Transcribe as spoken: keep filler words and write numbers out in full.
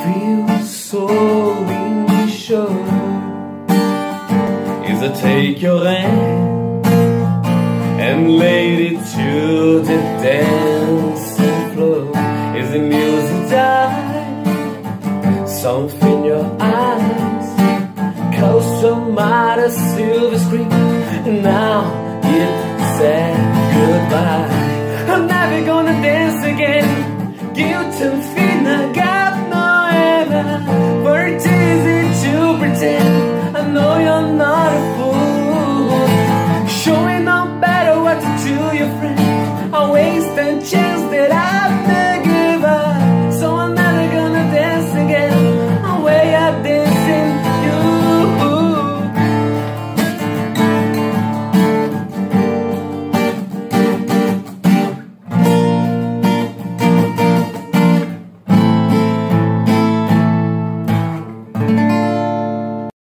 feel so sure is to take your hand and lead it to the dancing floor. Is the music die? Something in your eyes close to my silver screen. Now it said goodbye. I'm never gonna dance